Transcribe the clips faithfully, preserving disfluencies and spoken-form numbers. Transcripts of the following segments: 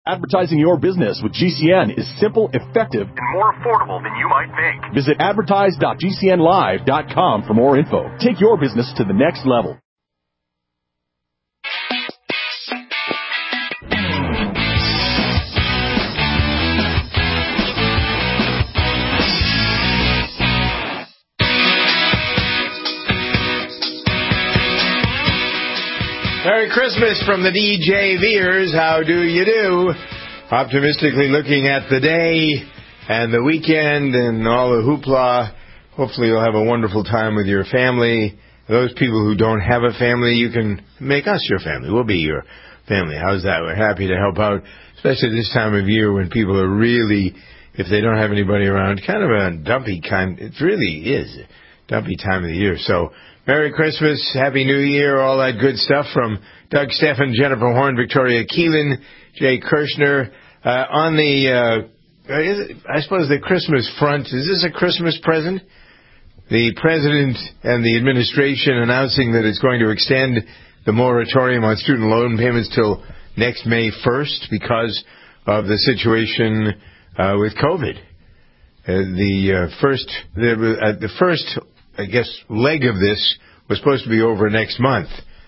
Advertising your business with G C N is simple, effective, and more affordable than you might think. Visit advertise dot g c n live dot com for more info. Take your business to the next level. Merry Christmas from the D J Veers. How do you do? Optimistically looking at the day and the weekend and all the hoopla. Hopefully you'll have a wonderful time with your family. Those people who don't have a family, you can make us your family. We'll be your family. How's that? We're happy to help out, especially this time of year when people are really, if they don't have anybody around, kind of a dumpy kind. It really is a dumpy time of the year. So, Merry Christmas, Happy New Year, all that good stuff from Doug Steffen, Jennifer Horn, Victoria Keelan, Jay Kirshner. Uh, on the, uh, is it, I suppose the Christmas front, is this a Christmas present? The President and the administration announcing that it's going to extend the moratorium on student loan payments till next May first because of the situation uh, with COVID. Uh, the uh, first, the, uh, the first I guess, leg of this was supposed to be over next month.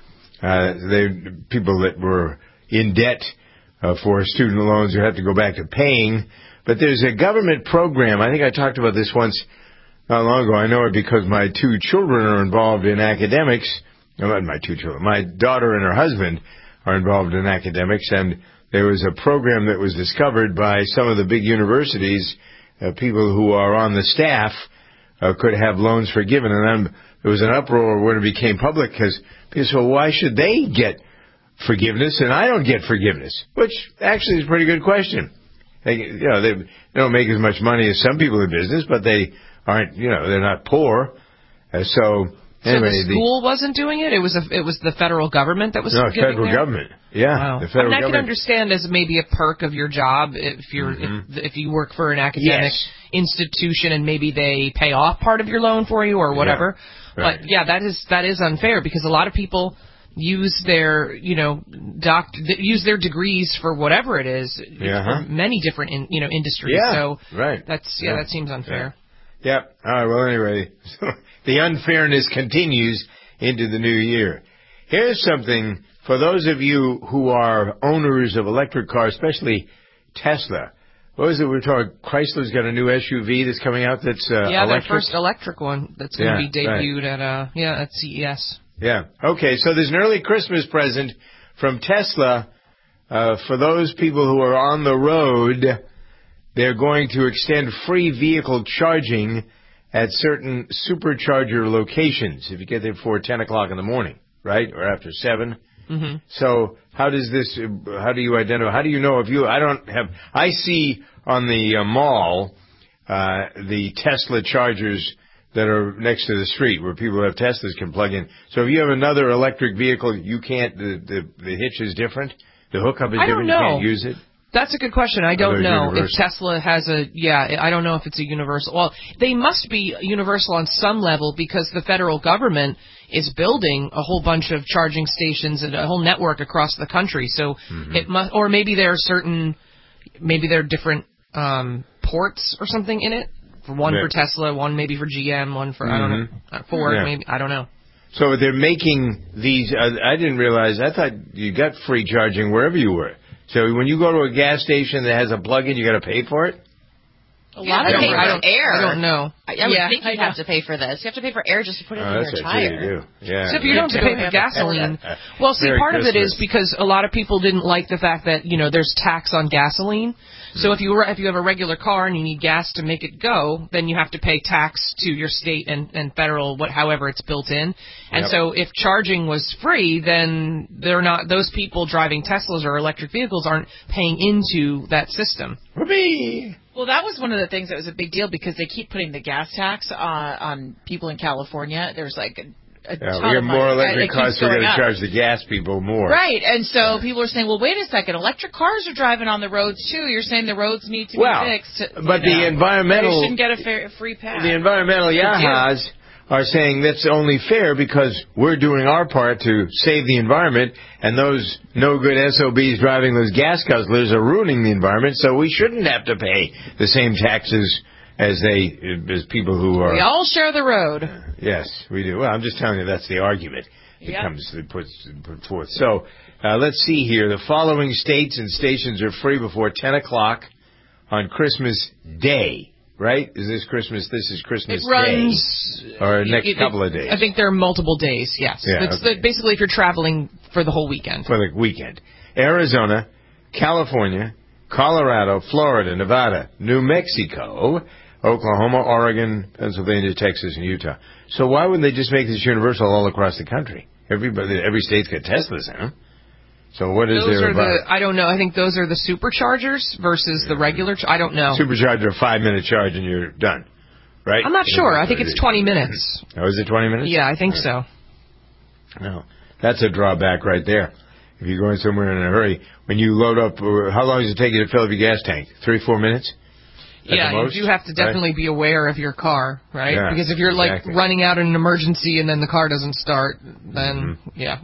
Uh, they, people that were in debt uh, for student loans would have to go back to paying. But there's a government program. I think I talked about this once not long ago. I know it because my two children are involved in academics. No, not my two children. My daughter and her husband are involved in academics. And there was a program that was discovered by some of the big universities, uh, people who are on the staff, Uh, could have loans forgiven. And then there was an uproar when it became public because people said, well, why should they get forgiveness and I don't get forgiveness? Which actually is a pretty good question. They, you know, they, they don't make as much money as some people in business, but they aren't, you know, they're not poor. Uh, so, anyway. So the school the, wasn't doing it? It was a, it was the federal government that was no, giving federal there? government. Yeah. Wow. The federal I mean, I government. can understand as maybe a perk of your job if you're mm-hmm. if, if you work for an academic yes. institution and maybe they pay off part of your loan for you or whatever. Yeah. Right. But yeah, that is that is unfair because a lot of people use their you know doc use their degrees for whatever it is yeah, for huh? many different in, you know industries. Yeah. So right. that's yeah, yeah that seems unfair. Yeah. yeah. All right. Well, anyway, so the unfairness continues into the new year. Here's something for those of you who are owners of electric cars, especially Tesla. What was it we were talking? Chrysler's got a new S U V that's coming out that's uh, yeah, electric? their first electric one that's going to yeah, be debuted right. at uh yeah at C E S. Yeah. Okay. So there's an early Christmas present from Tesla uh, for those people who are on the road. They're going to extend free vehicle charging at certain supercharger locations if you get there before ten o'clock in the morning, right, or after seven. Mm-hmm. So how does this, how do you identify, how do you know if you, I don't have, I see on the uh, mall uh, the Tesla chargers that are next to the street where people who have Teslas can plug in. So if you have another electric vehicle, you can't, the, the, the hitch is different? The hookup is I different? don't know. You can't use it? That's a good question. I don't know universal? if Tesla has a, yeah, I don't know if it's a universal. Well, they must be universal on some level because the federal government is building a whole bunch of charging stations and a whole network across the country. So mm-hmm. it must, or maybe there are certain, maybe there are different um, ports or something in it. One yeah. for Tesla, one maybe for G M, one for, mm-hmm. I don't know, Ford, yeah. maybe, I don't know. So they're making these, uh, I didn't realize, I thought you got free charging wherever you were. So when you go to a gas station that has a plug-in, you got to pay for it? A lot of pay for I don't, air. I don't know. I, I would yeah, think you have to pay for this. You have to pay for air just to put it oh, in that's your right, tire. So you do. Yeah. Except you don't have to pay for gasoline. Well, see, Merry part Christmas. of it is because a lot of people didn't like the fact that, you know, there's tax on gasoline. So if you if you have a regular car and you need gas to make it go, then you have to pay tax to your state and, and federal, what however it's built in. And yep. so if charging was free, then they're not those people driving Teslas or electric vehicles aren't paying into that system. Whoopee! Well, that was one of the things that was a big deal because they keep putting the gas tax uh, on people in California. There's like a A yeah, ton we of have more money. electric cars, so we're going to charge the gas people more. Right, and so yeah. people are saying, well, wait a second, electric cars are driving on the roads, too. You're saying the roads need to well, be fixed. But the know. environmental... They shouldn't get a fair, free pass. The environmental yahas are saying that's only fair because we're doing our part to save the environment, and those no-good S O Bs driving those gas guzzlers are ruining the environment, so we shouldn't have to pay the same taxes as they as people who are... We all share the road. Uh, yes, we do. Well, I'm just telling you that's the argument that Yep. comes that puts put forth. So uh, let's see here. The following states and stations are free before ten o'clock on Christmas Day. Right? Is this Christmas? This is Christmas It runs... Day. Or next it, couple of days. I think there are multiple days, yes. Yeah, it's okay. the, basically if you're traveling for the whole weekend. For the weekend. Arizona, California, Colorado, Florida, Nevada, New Mexico, Oklahoma, Oregon, Pennsylvania, Texas, and Utah. So why wouldn't they just make this universal all across the country? Everybody, every state's got Teslas in them. So what is Those there are about the, I don't know. I think those are the superchargers versus the regular. Ch- I don't know. supercharger, a five-minute charge, and you're done, right? I'm not sure. I think it's twenty minutes. Oh, is it twenty minutes? Yeah, I think so. No, that's a drawback right there. If you're going somewhere in a hurry, when you load up, uh, how long does it take you to fill up your gas tank? Three, four minutes? At Yeah, the most, you do have to definitely right? be aware of your car, right? Yeah, because if you're like exactly. running out in an emergency and then the car doesn't start, then Mm-hmm. yeah.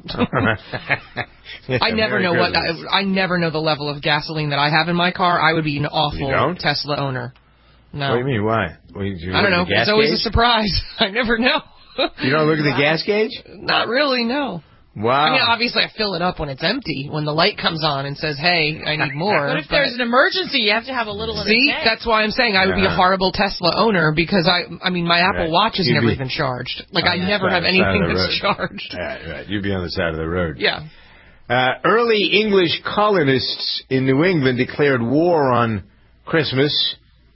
Yeah, I never Merry know what Christmas. I, I never know the level of gasoline that I have in my car. I would be an You awful don't? Tesla owner. No. What do you mean? Why? Well, you I don't know. look at the gas It's always gauge? a surprise. I never know. You don't look at the gas gauge? Not really, no. Wow. I mean, obviously, I fill it up when it's empty. When the light comes on and says, "Hey, I need more." But if there's an emergency, you have to have a little in See, the tank. that's why I'm saying I would be a Yeah. horrible Tesla owner because I, I mean, my Apple Right. Watch is You'd never be even charged. Like on I the never side- have side anything of the that's road. charged. Right, right. You'd be on the side of the road. Yeah. Uh, early English colonists in New England declared war on Christmas.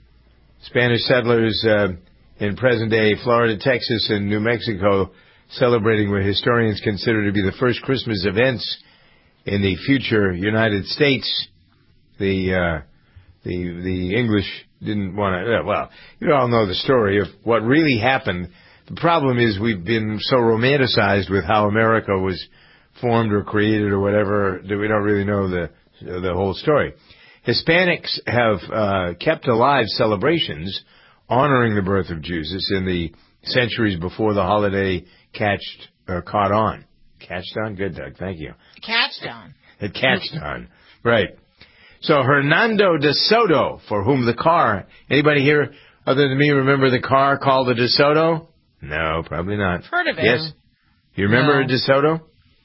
Spanish settlers uh, in present-day Florida, Texas, and New Mexico celebrating what historians consider to be the first Christmas events in the future United States. The uh, the the English didn't want to. Well, you all know the story of what really happened. The problem is we've been so romanticized with how America was formed or created or whatever that we don't really know the the whole story. Hispanics have uh, kept alive celebrations honoring the birth of Jesus in the centuries before the holiday catched or caught on. Catched on? Good, Doug. Thank you. Catch down. It catched on. Right. So Hernando de Soto, for whom the car, anybody here other than me remember the car called the De Soto? No, probably not. Heard of it. Yes? You remember No. a De Soto?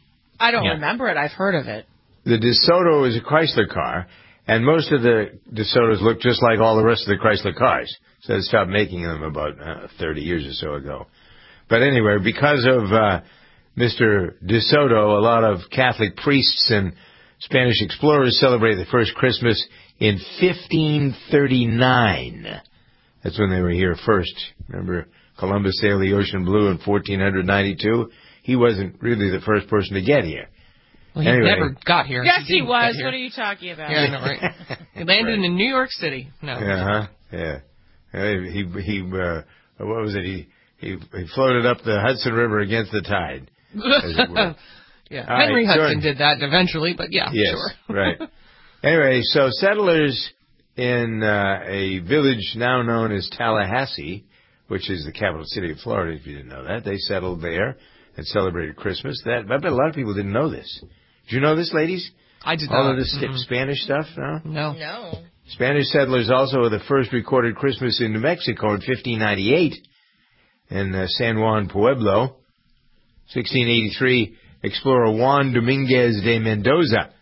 I don't Yeah. remember it. I've heard of it. The De Soto is a Chrysler car, and most of the De Sotos look just like all the rest of the Chrysler cars. So they stopped making them about uh, thirty years or so ago. But anyway, because of uh, Mister De Soto, a lot of Catholic priests and Spanish explorers celebrated the first Christmas in fifteen thirty-nine. That's when they were here first. Remember, Columbus sailed the ocean blue in fourteen ninety-two? He wasn't really the first person to get here. Well, he Anyway. never got here. Yes, he didn't get was. here. What are you talking about? Yeah, I know, right? He landed Right. in New York City. No. Uh-huh. Yeah. Uh, He, he, uh, what was it? He, he, he floated up the Hudson River against the tide. as it were. Yeah. All Henry right, Hudson so- did that eventually, but yeah, Yes, sure. right. Anyway, so settlers in uh, a village now known as Tallahassee, which is the capital city of Florida, if you didn't know that, they settled there and celebrated Christmas. That I bet a lot of people didn't know this. Did you know this, ladies? I did All not. of this sti- Mhm. Spanish stuff, no? No. No. Spanish settlers also were the first recorded Christmas in New Mexico in fifteen ninety-eight in uh, San Juan Pueblo. sixteen eighty-three, explorer Juan Dominguez de Mendoza,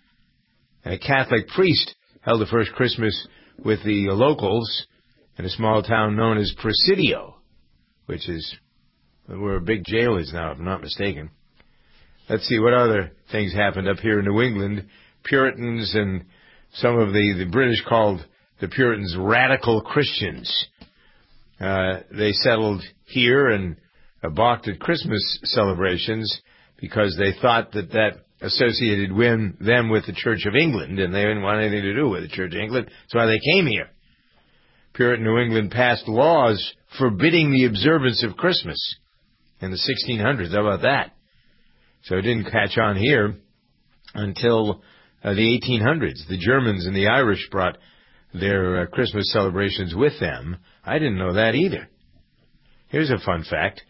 a Catholic priest, held the first Christmas with the locals in a small town known as Presidio, which is where a big jail is now, if I'm not mistaken. Let's see what other things happened up here in New England. Puritans and some of the, the British called the Puritans radical Christians. Uh, they settled here and uh, balked at Christmas celebrations because they thought that that associated win, them with the Church of England, and they didn't want anything to do with the Church of England. That's why they came here. Puritan New England passed laws forbidding the observance of Christmas in the sixteen hundreds. How about that? So it didn't catch on here until uh, the eighteen hundreds. The Germans and the Irish brought their uh, Christmas celebrations with them. I didn't know that either. Here's a fun fact.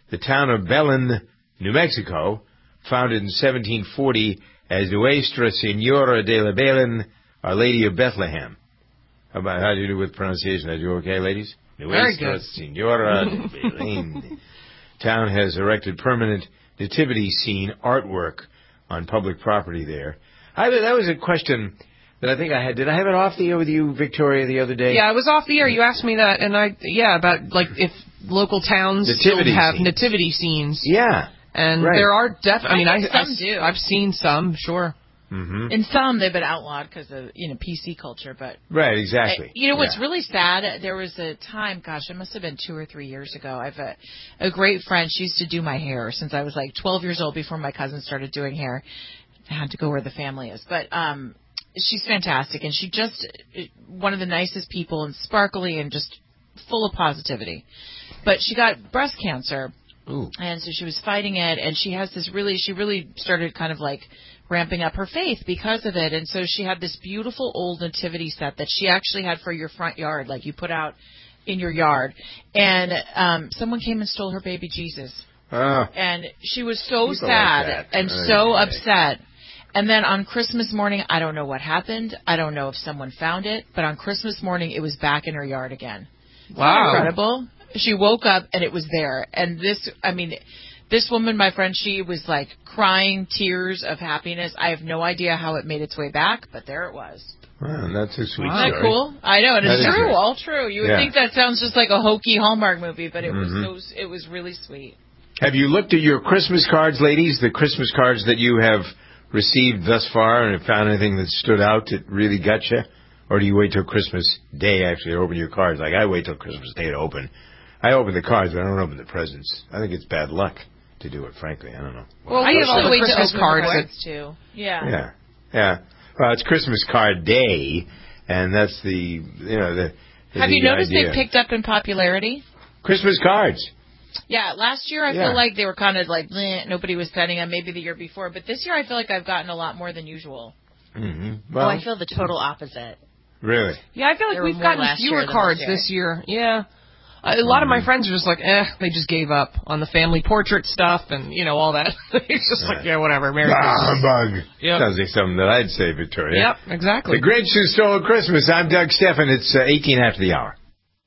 the town of Belen, New Mexico, founded in seventeen forty as Nuestra Senora de la Belen, Our Lady of Bethlehem. How about how do you do with pronunciation? Are you okay, ladies? Very Nuestra good. Senora de Belen. Town has erected permanent nativity scene artwork on public property there. I, that was a question that I think I had. Did I have it off the air with you, Victoria, the other day? Yeah, I was off the air. You asked me that, and I, yeah, about, like, if local towns Nativity still have scene. nativity scenes. Yeah. And right. there are def. I mean, I, think I, some do. I've seen some, sure. Mm-hmm. In some, they've been outlawed because of, you know, P C culture, but... Right, exactly. I, you know what's yeah. really sad? There was a time, gosh, it must have been two or three years ago. I've a, a great friend. She used to do my hair since I was like twelve years old before my cousin started doing hair. I had to go where the family is. But um, she's fantastic, and she just, one of the nicest people and sparkly and just full of positivity. But she got breast cancer, Ooh. and so she was fighting it, and she has this really, she really started kind of like ramping up her faith because of it. And so she had this beautiful old nativity set that she actually had for your front yard, like you put out in your yard. And um, someone came and stole her baby Jesus. Oh. And she was so People sad like that. and Oh, so yeah. upset. And then on Christmas morning, I don't know what happened. I don't know if someone found it. But on Christmas morning, it was back in her yard again. Wow. Incredible. She woke up and it was there. And this, I mean... This woman, my friend, she was like crying tears of happiness. I have no idea how it made its way back, but there it was. Well, that's a sweet Isn't story. that cool? I know, and That it's is true, great. all true. You would Yeah. think that sounds just like a hokey Hallmark movie, but it Mm-hmm. was so, it was really sweet. Have you looked at your Christmas cards, ladies, the Christmas cards that you have received thus far, and have found anything that stood out that really got you? Or do you wait till Christmas Day, actually, to open your cards? Like, I wait till Christmas Day to open. I open the cards, but I don't open the presents. I think it's bad luck to do it, frankly. I don't know. Well, I we have all the usually wait to Christmas open cards. the that- cards too. Yeah. Yeah, yeah. Well, it's Christmas Card Day, and that's the, you know, the... the Have you big noticed idea. they've picked up in popularity? Christmas cards. Yeah, last year I Yeah. feel like they were kind of like, bleh, nobody was sending them, maybe the year before. But this year I feel like I've gotten a lot more than usual. Mm-hmm. Oh, Well, I feel the total opposite. really? Yeah, I feel like There were we've more gotten last fewer year than cards this year. this year. Yeah. A lot of my friends are just like, eh, they just gave up on the family portrait stuff and, you know, all that. It's just like, yeah, whatever. Merry Ah, Christmas. humbug. Yep. Sounds like something that I'd say, Victoria. Yep, exactly. The Grinch Who Stole Christmas. I'm Doug Steffen. It's uh, eighteen after the hour.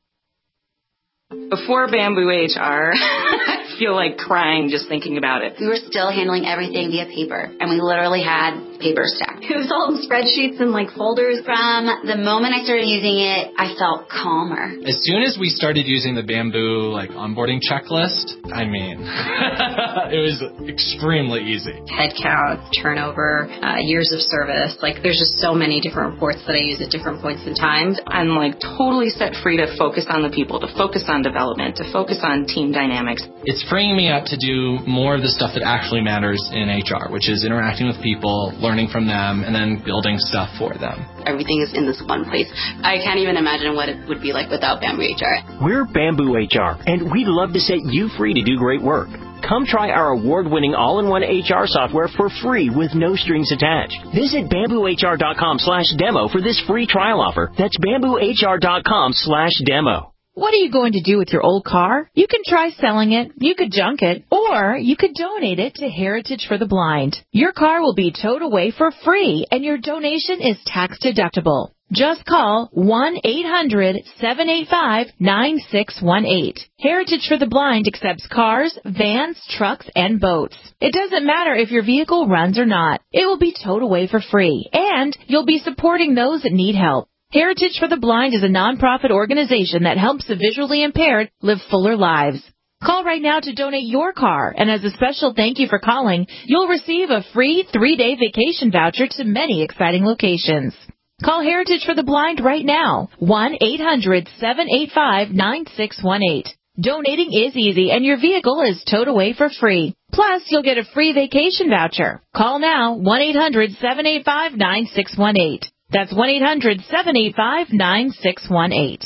Before Bamboo H R, I feel like crying just thinking about it. We were still handling everything via paper, and we literally had paper stacked. It was all in spreadsheets and like folders. From the moment I started using it, I felt calmer. As soon as we started using the Bamboo like onboarding checklist, I mean, it was extremely easy. Head count, turnover, uh, years of service. Like there's just so many different reports that I use at different points in time. I'm like totally set free to focus on the people, to focus on development, to focus on team dynamics. It's freeing me up to do more of the stuff that actually matters in H R, which is interacting with people, learning from them, and then building stuff for them. Everything is in this one place. I can't even imagine what it would be like without Bamboo H R. We're Bamboo H R, and we'd love to set you free to do great work. Come try our award-winning all-in-one H R software for free with no strings attached. Visit bamboo h r dot com slash demo for this free trial offer. That's bamboo h r dot com slash demo. What are you going to do with your old car? You can try selling it, you could junk it, or you could donate it to Heritage for the Blind. Your car will be towed away for free, and your donation is tax deductible. Just call one eight hundred seven eight five nine six one eight. Heritage for the Blind accepts cars, vans, trucks, and boats. It doesn't matter if your vehicle runs or not. It will be towed away for free, and you'll be supporting those that need help. Heritage for the Blind is a nonprofit organization that helps the visually impaired live fuller lives. Call right now to donate your car, and as a special thank you for calling, you'll receive a free three-day vacation voucher to many exciting locations. Call Heritage for the Blind right now, one eight hundred seven eight five nine six one eight. Donating is easy, and your vehicle is towed away for free. Plus, you'll get a free vacation voucher. Call now, one eight hundred seven eight five nine six one eight. That's one eight hundred seven eight five nine six one eight.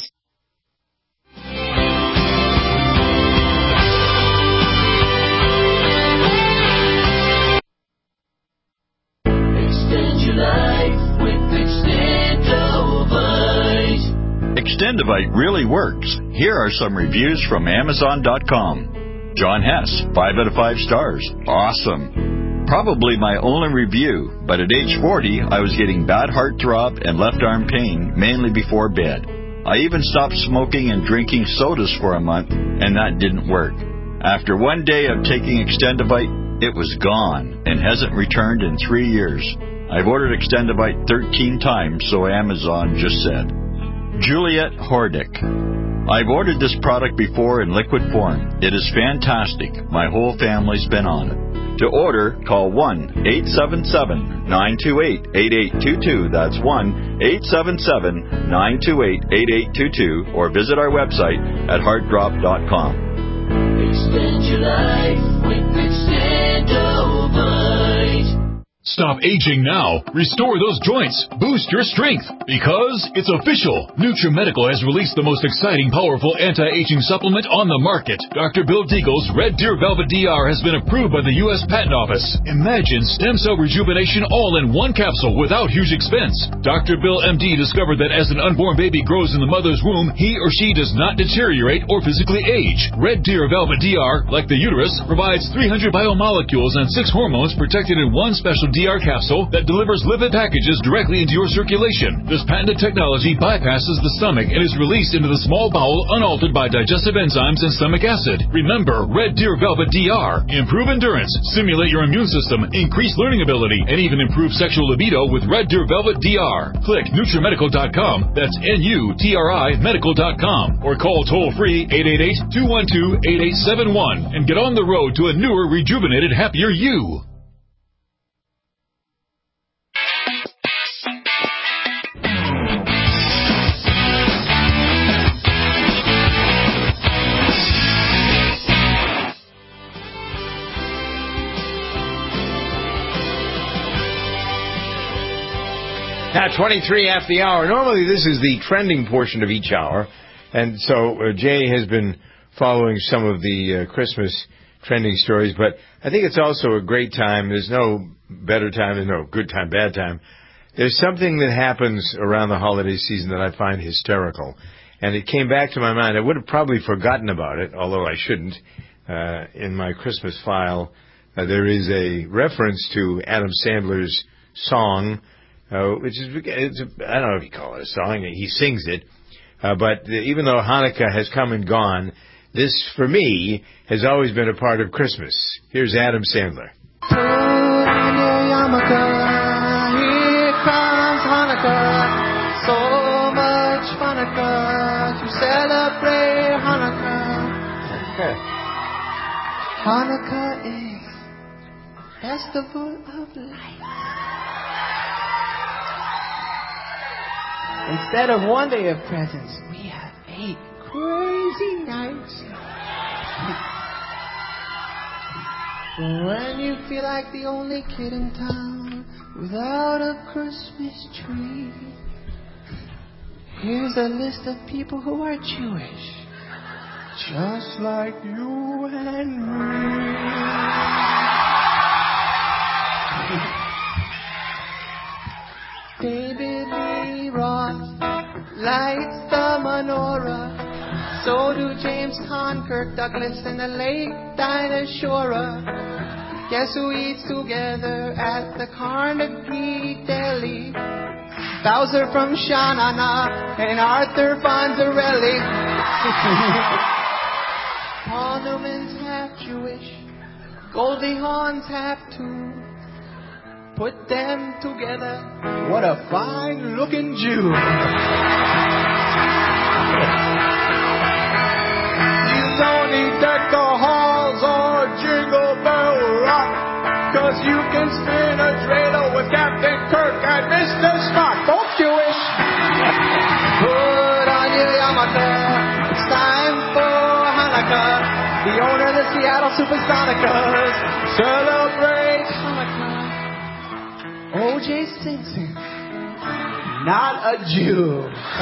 Extend your life with Extendovite. Extendovite really works. Here are some reviews from Amazon dot com. John Hess, five out of five stars. Awesome. Probably my only review, but at age forty, I was getting bad heartthrob and left arm pain, mainly before bed. I even stopped smoking and drinking sodas for a month, and that didn't work. After one day of taking Extendivite, it was gone and hasn't returned in three years. I've ordered Extendivite thirteen times, so Amazon just said. Juliet Hordick. I've ordered this product before in liquid form. It is fantastic. My whole family's been on it. To order, call one eight seven seven, nine two eight, eight eight two two. That's one eight seven seven, nine two eight, eight eight two two. Or visit our website at heartdrop dot com. Extend your life with Extendovite. Stop aging now. Restore those joints. Boost your strength. Because it's official. NutriMedical has released the most exciting, powerful anti-aging supplement on the market. Doctor Bill Deagle's Red Deer Velvet D R has been approved by the U S Patent Office. Imagine stem cell rejuvenation all in one capsule without huge expense. Doctor Bill M D discovered that as an unborn baby grows in the mother's womb, he or she does not deteriorate or physically age. Red Deer Velvet D R, like the uterus, provides three hundred biomolecules and six hormones protected in one special D R capsule that delivers lipid packages directly into your circulation. This patented technology bypasses the stomach and is released into the small bowel unaltered by digestive enzymes and stomach acid. Remember, Red Deer Velvet D R. Improve endurance, stimulate your immune system, increase learning ability, and even improve sexual libido with Red Deer Velvet D R. Click NutriMedical dot com, that's N U T R I medical dot com, or call toll-free eight eight eight, two one two, eight eight seven one and get on the road to a newer, rejuvenated, happier you. At twenty-three after the hour. Normally this is the trending portion of each hour. And so uh, Jay has been following some of the uh, Christmas trending stories. But I think it's also a great time. There's no better time, there's no good time, bad time. There's something that happens around the holiday season that I find hysterical. And it came back to my mind. I would have probably forgotten about it, although I shouldn't. Uh, in my Christmas file, uh, there is a reference to Adam Sandler's song, Uh, which is, it's a, I don't know if you call it a song, he sings it, uh, but even though Hanukkah has come and gone, this, for me, has always been a part of Christmas. Here's Adam Sandler. Put on your yarmulke, here comes Hanukkah, so much Hanukkah, to celebrate Hanukkah. Hanukkah is festival of light. Instead of one day of presents, we have eight crazy nights. When you feel like the only kid in town without a Christmas tree, here's a list of people who are Jewish, just like you and me. David Lee Roth lights the menorah. So do James Caan, Kirk Douglas, and the late Dinah Shore. Guess who eats together at the Carnegie Deli? Bowser from Sha-Na-Na and Arthur Fonzarelli. Paul Newman's half Jewish, Goldie Hawn's half too. Put them together, what a fine-looking Jew. You don't need deck the halls or Jingle Bell Rock, 'cause you can spin a dreidel with Captain Kirk and Mister Spock, both Jewish. Put on your yarmulke, it's time for Hanukkah. The owner of the Seattle Supersonicas celebrate Hanukkah. O J Simpson, not a Jew.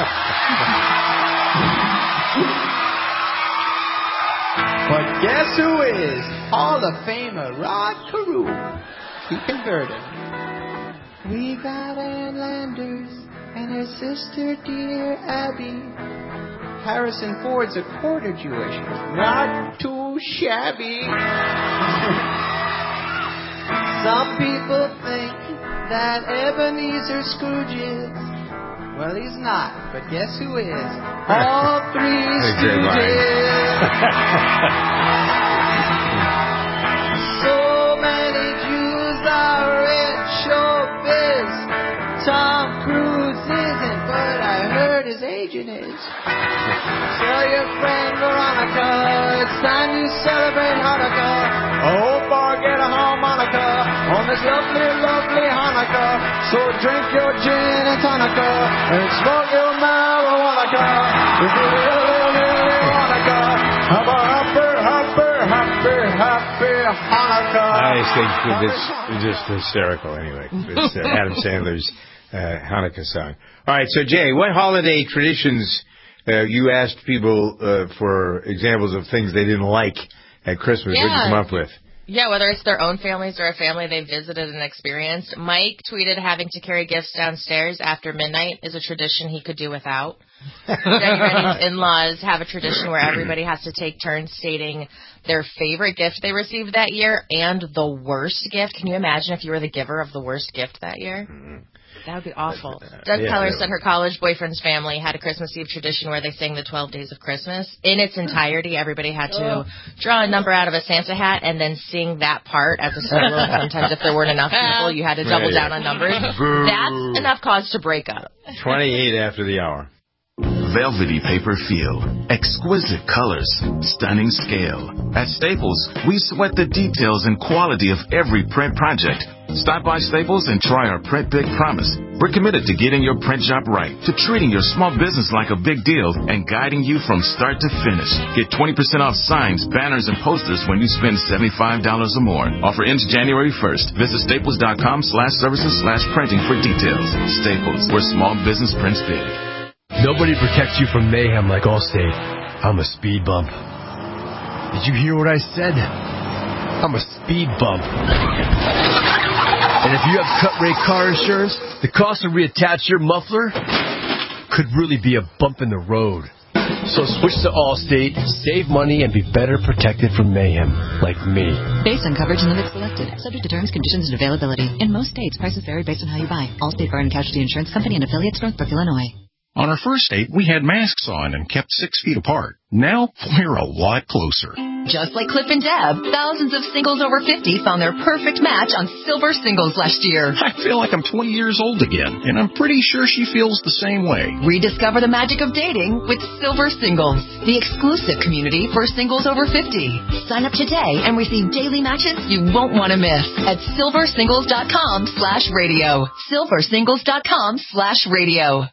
But guess who is? Hall of Famer Rod Carew. He converted. We got Ann Landers and her sister, dear Abby. Harrison Ford's a quarter Jewish, not too so shabby. Some people think that Ebenezer Scrooge is. Well, he's not, but guess who is? All three Stooges. So many Jews are in showbiz. Tom Cruise isn't, but I heard his agent is. Tell your friend Veronica, it's time you celebrate Hanukkah. Oh, forget a harmonica on this lovely, lovely Hanukkah. So drink your gin and tonica and smoke your marijuana. It's really, really Hanukkah. Have a happy, happy, happy, happy Hanukkah. I think it's just hysterical anyway. It's uh, Adam Sandler's uh, Hanukkah song. All right, so Jay, what holiday traditions, uh, you asked people uh, for examples of things they didn't like at Christmas. Yeah. What did you come up with? Yeah, whether it's their own families or a family they visited and experienced. Mike tweeted having to carry gifts downstairs after midnight is a tradition he could do without. Debbie Redding's in-laws have a tradition where everybody has to take turns stating their favorite gift they received that year and the worst gift. Can you imagine if you were the giver of the worst gift that year? Mm-hmm. That would be awful. Doug yeah, Keller yeah. said her college boyfriend's family had a Christmas Eve tradition where they sang the twelve Days of Christmas. In its entirety, everybody had to draw a number out of a Santa hat and then sing that part as a solo. Sometimes if there weren't enough people, you had to double down on numbers. That's enough cause to break up. twenty-eight after the hour. Velvety paper feel, exquisite colors, stunning scale. At Staples, we sweat the details and quality of every print project. Stop by Staples and try our Print Big Promise. We're committed to getting your print job right, to treating your small business like a big deal, and guiding you from start to finish. Get twenty percent off signs, banners, and posters when you spend seventy-five dollars or more. Offer ends January first. Visit staples.com slash services slash printing for details. Staples, where small business prints big. Nobody protects you from mayhem like Allstate. I'm a speed bump. Did you hear what I said? I'm a speed bump. And if you have cut rate car insurance, the cost to reattach your muffler could really be a bump in the road. So switch to Allstate, save money, and be better protected from mayhem, like me. Based on coverage and limits selected. Subject to terms, conditions, and availability. In most states, prices vary based on how you buy. Allstate Fire and Casualty Insurance Company and affiliates, Northbrook, Illinois. On our first date, we had masks on and kept six feet apart. Now, we're a lot closer. Just like Cliff and Deb, thousands of singles over fifty found their perfect match on Silver Singles last year. I feel like I'm twenty years old again, and I'm pretty sure she feels the same way. Rediscover the magic of dating with Silver Singles, the exclusive community for singles over fifty. Sign up today and receive daily matches you won't want to miss at silversingles.com slash radio. silversingles.com slash radio.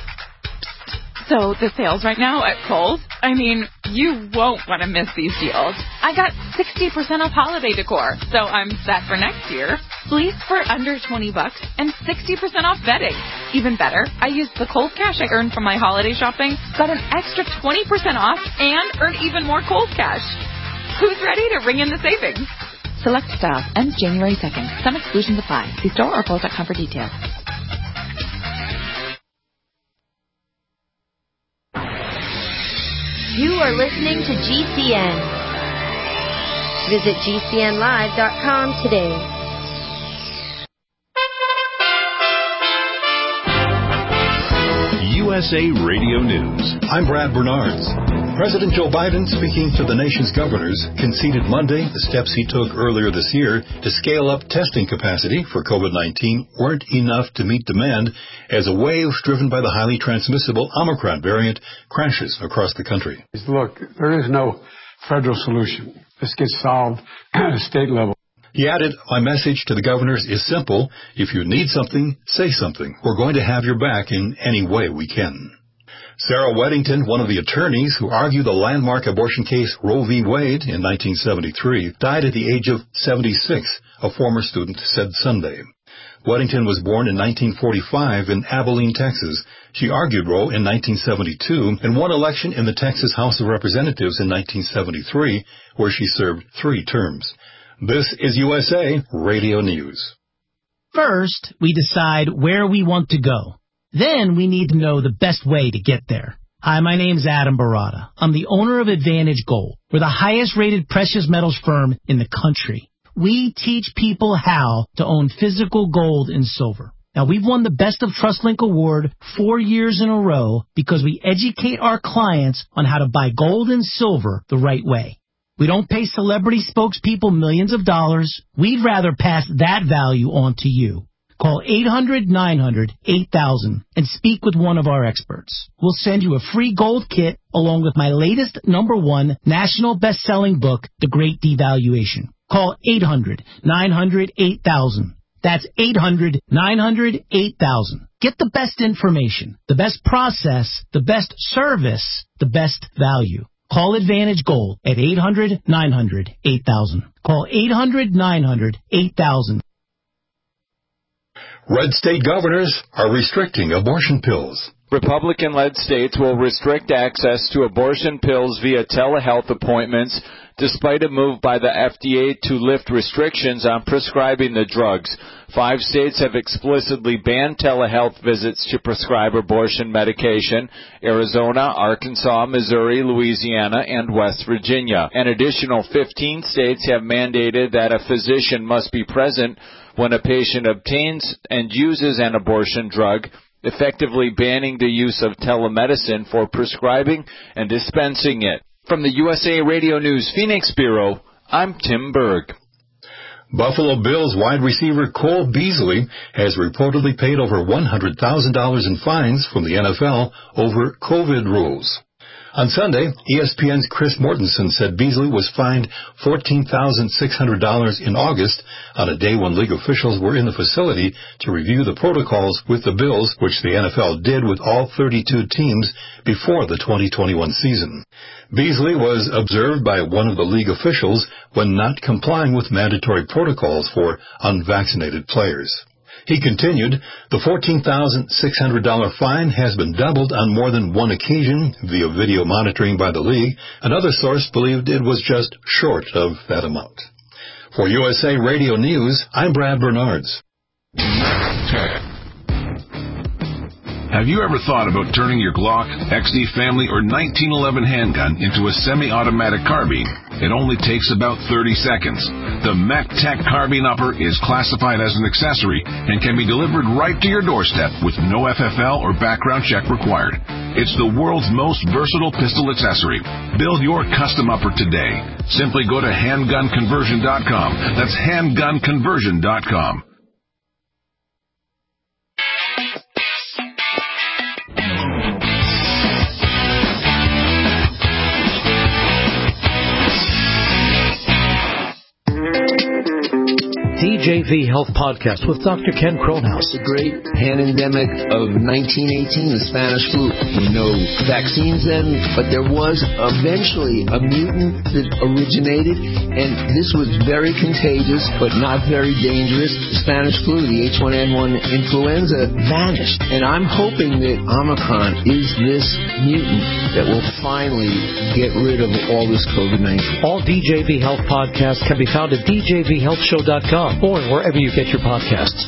So the sales right now at Kohl's, I mean, you won't want to miss these deals. I got sixty percent off holiday decor, so I'm set for next year. Fleece for under twenty bucks and sixty percent off bedding. Even better, I used the Kohl's cash I earned from my holiday shopping, got an extra twenty percent off, and earned even more Kohl's cash. Who's ready to ring in the savings? Select styles ends January second. Some exclusions apply. See store or Kohl's dot com for details. You are listening to G C N. Visit G C N live dot com today. U S A Radio News. I'm Brad Bernards. President Joe Biden, speaking to the nation's governors, conceded Monday the steps he took earlier this year to scale up testing capacity for COVID nineteen weren't enough to meet demand as a wave driven by the highly transmissible Omicron variant crashes across the country. Look, there is no federal solution. This gets solved at a state level. He added, my message to the governors is simple. If you need something, say something. We're going to have your back in any way we can. Sarah Weddington, one of the attorneys who argued the landmark abortion case Roe v. Wade in nineteen seventy-three, died at the age of seventy-six, a former student said Sunday. Weddington was born in nineteen forty-five in Abilene, Texas. She argued Roe in nineteen seventy-two and won election in the Texas House of Representatives in nineteen seventy-three, where she served three terms. This is U S A Radio News. First, we decide where we want to go. Then we need to know the best way to get there. Hi, my name's Adam Barada. I'm the owner of Advantage Gold. We're the highest-rated precious metals firm in the country. We teach people how to own physical gold and silver. Now, we've won the Best of TrustLink Award four years in a row because we educate our clients on how to buy gold and silver the right way. We don't pay celebrity spokespeople millions of dollars. We'd rather pass that value on to you. Call eight hundred nine hundred eight thousand and speak with one of our experts. We'll send you a free gold kit along with my latest number one national best-selling book, The Great Devaluation. Call eight hundred nine hundred eight thousand. That's eight hundred nine hundred eight thousand. Get the best information, the best process, the best service, the best value. Call Advantage Gold at eight hundred nine hundred eight thousand. Call eight hundred nine hundred eight thousand. Red state governors are restricting abortion pills. Republican-led states will restrict access to abortion pills via telehealth appointments, despite a move by the F D A to lift restrictions on prescribing the drugs. Five states have explicitly banned telehealth visits to prescribe abortion medication: Arizona, Arkansas, Missouri, Louisiana, and West Virginia. An additional fifteen states have mandated that a physician must be present when a patient obtains and uses an abortion drug, effectively banning the use of telemedicine for prescribing and dispensing it. From the U S A Radio News Phoenix Bureau, I'm Tim Berg. Buffalo Bills wide receiver Cole Beasley has reportedly paid over one hundred thousand dollars in fines from the N F L over COVID rules. On Sunday, E S P N's Chris Mortensen said Beasley was fined fourteen thousand six hundred dollars in August on a day when league officials were in the facility to review the protocols with the Bills, which the N F L did with all thirty-two teams before the twenty twenty-one season. Beasley was observed by one of the league officials when not complying with mandatory protocols for unvaccinated players. He continued, the fourteen thousand six hundred dollars fine has been doubled on more than one occasion via video monitoring by the league. Another source believed it was just short of that amount. For U S A Radio News, I'm Brad Bernards. Have you ever thought about turning your Glock, X D Family, or nineteen eleven handgun into a semi-automatic carbine? It only takes about thirty seconds. The MacTac Carbine Upper is classified as an accessory and can be delivered right to your doorstep with no F F L or background check required. It's the world's most versatile pistol accessory. Build your custom upper today. Simply go to handgun conversion dot com. That's handgun conversion dot com. D J V Health Podcast with Doctor Ken Kronhaus. The great pandemic of nineteen eighteen, the Spanish flu. No vaccines then, but there was eventually a mutant that originated, and this was very contagious, but not very dangerous. The Spanish flu, the H one N one influenza, vanished. And I'm hoping that Omicron is this mutant that will finally get rid of all this COVID nineteen. All D J V Health Podcasts can be found at D J V health show dot com. Or wherever you get your podcasts.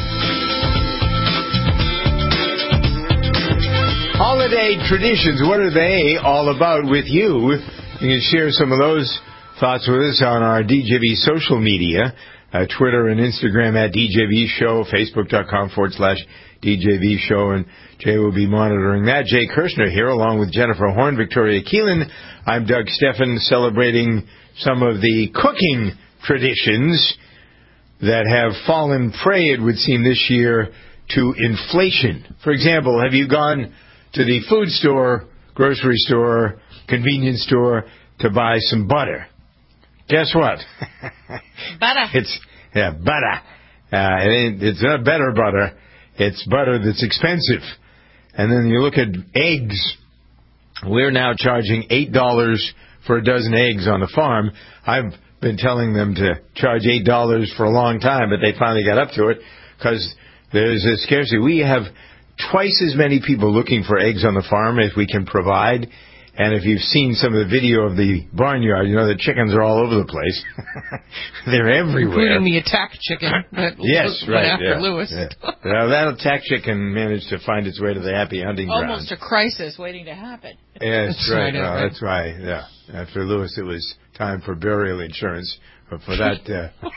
Holiday traditions, what are they all about with you? You can share some of those thoughts with us on our D J V social media, uh, Twitter and Instagram at D J V Show, Facebook.com forward slash D J V Show, and Jay will be monitoring that. Jay Kirshner here, along with Jennifer Horn, Victoria Keelan. I'm Doug Steffen, celebrating some of the cooking traditions that have fallen prey, it would seem, this year to inflation. For example, have you gone to the food store, grocery store, convenience store to buy some butter? Guess what? Butter. It's, yeah, butter. Uh, it, it's not better butter. It's butter that's expensive. And then you look at eggs. We're now charging eight dollars for a dozen eggs on the farm. I've been telling them to charge eight dollars for a long time, but they finally got up to it because there's a scarcity. We have twice as many people looking for eggs on the farm as we can provide, And if you've seen some of the video of the barnyard, you know the chickens are all over the place. They're everywhere. Including the attack chicken that yes, went right, after yeah, Lewis. Yeah. Well, that attack chicken managed to find its way to the happy hunting ground. Almost a crisis waiting to happen. Yes, That's right. right, No, right. that's right. Yeah. After Lewis, it was time for burial insurance for, for that uh,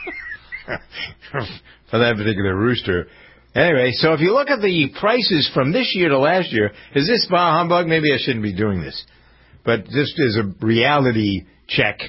for that particular rooster. Anyway, so if you look at the prices from this year to last year, is this bah humbug? Maybe I shouldn't be doing this. But just as a reality check,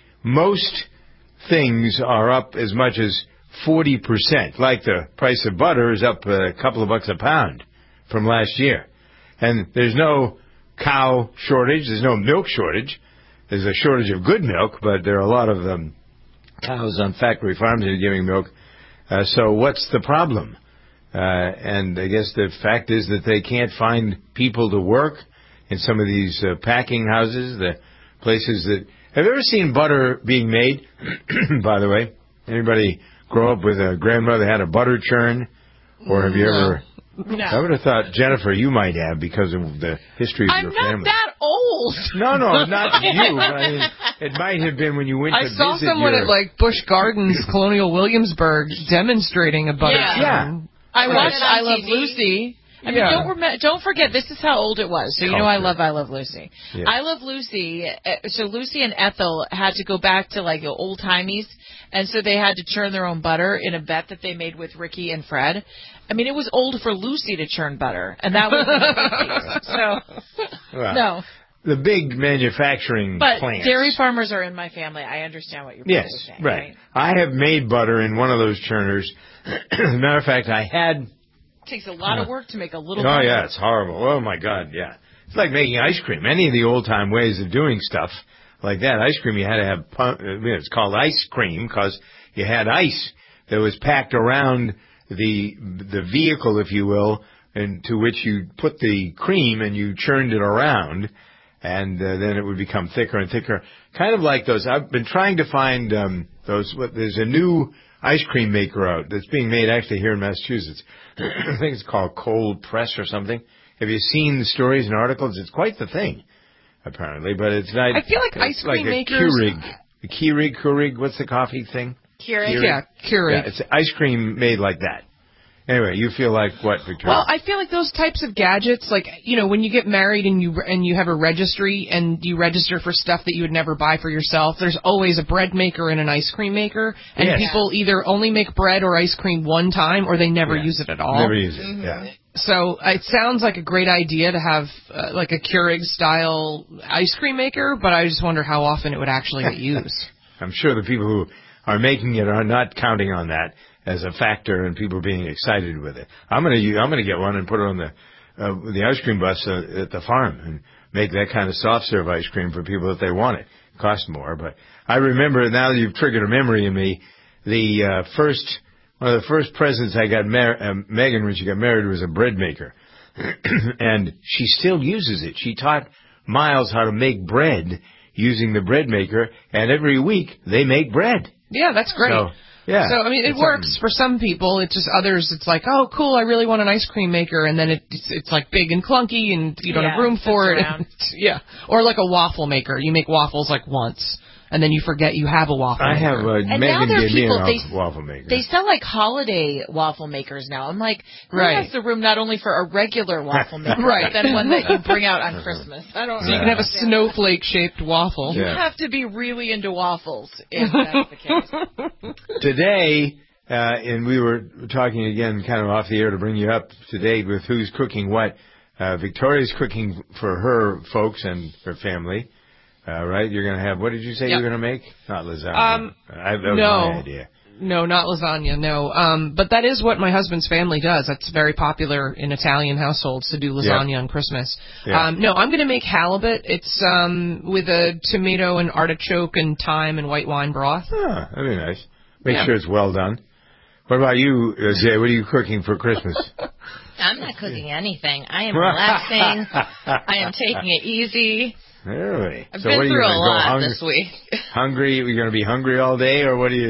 most things are up as much as forty percent. Like the price of butter is up a couple of bucks a pound from last year. And there's no cow shortage. There's no milk shortage. There's a shortage of good milk, but there are a lot of um, cows on factory farms that are giving milk. Uh, so what's the problem? Uh, and I guess the fact is that they can't find people to work in some of these uh, packing houses, the places that... Have you ever seen butter being made? By the way, anybody grow up with a grandmother that had a butter churn? Or have you No. ever... No. I would have thought, Jennifer, you might have because of the history of I'm your not family. that old. No, no, not you. But I mean, it might have been when you went I to saw visit someone your... at like Busch Gardens, Colonial Williamsburg, demonstrating a butter Yeah. churn. I Right. watched I On Love T V. Lucy. I mean, Yeah. don't rem- don't forget, this is how old it was. So you know I Culture. love I Love Lucy. Yeah. I Love Lucy. Uh, so Lucy and Ethel had to go back to like the old timies, and so they had to churn their own butter in a bet that they made with Ricky and Fred. I mean, it was old for Lucy to churn butter, and that was in the fifties. So Well, no. The big manufacturing But plants. dairy farmers are in my family. I understand what you're Yes, saying. right. I have made butter in one of those churners. As a matter of fact, I had... It takes a lot of work to make a little Oh, butter. yeah, it's horrible. Oh, my God, yeah. It's like making ice cream. Any of the old-time ways of doing stuff like that. Ice cream, you had to have... Pump, I mean, it's called ice cream because you had ice that was packed around the the vehicle, if you will, into which you put the cream and you churned it around, and uh, then it would become thicker and thicker. Kind of like those. I've been trying to find um, those. What, there's a new ice cream maker out that's being made actually here in Massachusetts. I think it's called Cold Press or something. Have you seen the stories and articles? It's quite the thing, apparently. But it's not. I feel like it's ice cream like a makers- Keurig. A Keurig, Keurig. What's the coffee thing? Keurig. Yeah, Keurig. Yeah, it's ice cream made like that. Anyway, you feel like what, Victoria? Well, I feel like those types of gadgets, like, you know, when you get married and you and you have a registry and you register for stuff that you would never buy for yourself, there's always a bread maker and an ice cream maker, and Yes. people either only make bread or ice cream one time or they never Yeah. use it at all. Never use it, yeah. So it sounds like a great idea to have uh, like a Keurig-style ice cream maker, but I just wonder how often it would actually get used. I'm sure the people who are making it are not counting on that as a factor and people being excited with it. I'm gonna u- I'm gonna get one and put it on the uh, the ice cream bus uh, at the farm and make that kind of soft serve ice cream for people if they want it. It costs more, but I remember now that you've triggered a memory in me. The uh, first one of the first presents I got mar- uh, Megan when she got married was a bread maker, and she still uses it. She taught Miles how to make bread using the bread maker, and every week they make bread. Yeah, that's great. So, yeah. So, I mean, it It's works for some people. It's just others, it's like, oh, cool, I really want an ice cream maker. And then it, it's, it's like big and clunky and you don't Yeah, have room it for it. sits around. Yeah. Or like a waffle maker. You make waffles like once and then you forget you have a waffle I maker. have uh, And Megan now there are gave me people, a they- waffle maker. They sell like holiday waffle makers now. I'm like, who Right. has the room not only for a regular waffle maker, Right. but then one that you bring out on Christmas? I don't So you can have a snowflake-shaped waffle. You Yeah. have to be really into waffles if that's the case. Today, uh, and we were talking again kind of off the air to bring you up to date with who's cooking what. Uh, Victoria's cooking for her folks and her family. Uh, right? You're going to have, what did you say Yep. you're going to make? Not lasagna. Um, I, that was no. my idea. No, not lasagna, no. Um, but that is what my husband's family does. That's very popular in Italian households to do lasagna Yeah. on Christmas. Yeah. Um, no, I'm going to make halibut. It's um, with a tomato and artichoke and thyme and white wine broth. Ah, that'd be nice. Make Yeah. sure it's well done. What about you, uh, Jay? What are you cooking for Christmas? I'm not cooking anything. I am relaxing. I am taking it easy. Really? I've So been what are you through a gonna go lot hungry? this week. Hungry? You're going to be hungry all day, or what are you?